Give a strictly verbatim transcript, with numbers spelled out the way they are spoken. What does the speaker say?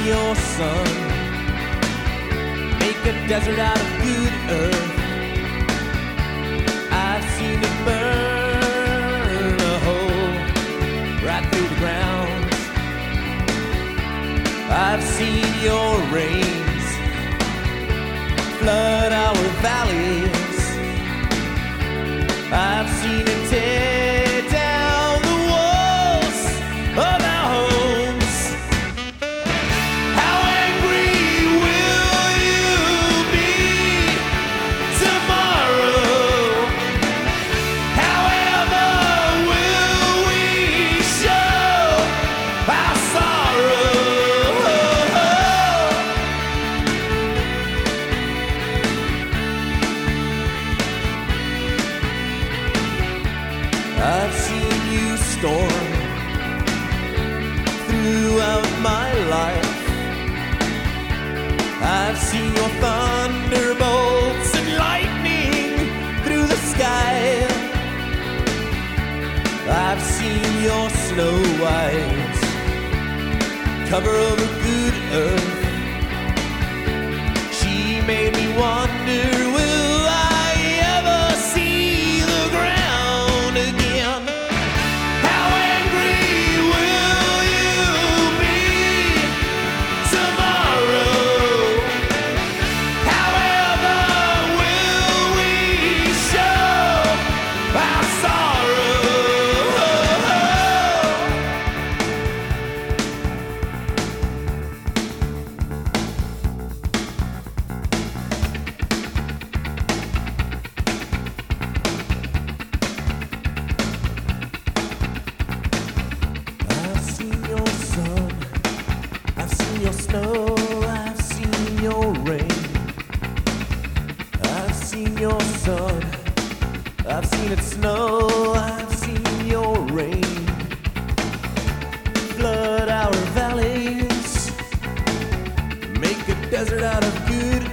your sun make a desert out of good earth. I've seen it burn a hole right through the ground. I've seen your rains flood our valleys. I've seen it tear down the walls of our homes. How angry will you be tomorrow? However will we show our sorrow? I've seen you storm throughout my life. I've seen your thunderbolts and lightning through the sky. I've seen your snow white cover over good earth. She made me wonder, will I ever see the ground again? How angry will you be tomorrow? However will we show our sorrow? I've seen your sun, I've seen your snow, I've seen your rain. I've seen your sun, I've seen it snow, I've seen your rain flood our valleys, make a desert out of good